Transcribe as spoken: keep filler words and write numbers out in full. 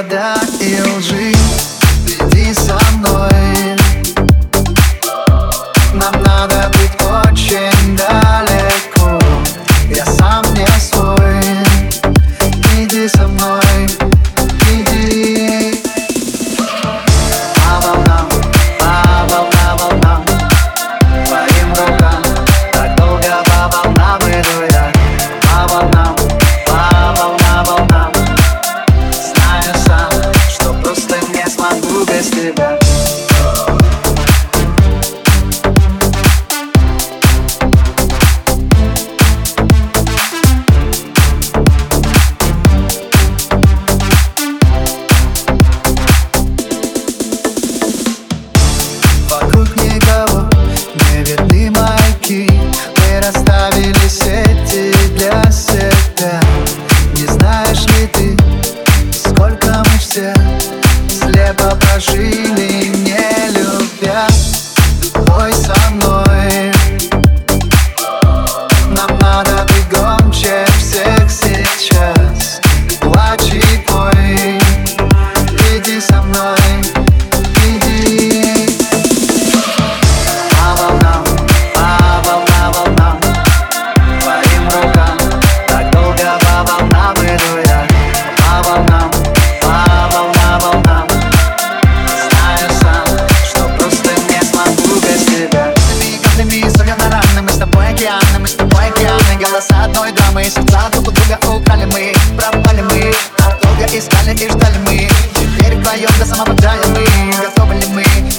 провода и лжи. Иди со мной, нам надо быть очень далеко. Я сам не свой. Иди со мной, иди. По волнам, по волнам, волнам, твоим рукам. Так долго по волнам иду я. По волнам, по волнам, волнам. Знаю сам, что просто не смогу без тебя. Вокруг никого, не видны маяки. Мы расставили сети для себя. Не знаешь ли ты, сколько мы все слепо прожили, не любя? Пой со мной, нам надо быть громче всех сейчас. Плачь и пой, иди со мной, иди. По волнам, по волнам, волнам, твоим рукам. Так долго по волнам иду я. По волнам, по волнам, волнам. Знаю сам, что просто не смогу без тебя. Каплями, каплями, раны, мы с тобой океаны, мы с тобой океаны. Голоса одной драмы, сердца друг у друга украли мы. Пропали мы, так долго искали и ждали мы. Теперь вдвоем до самого края мы. Готовы ли мы?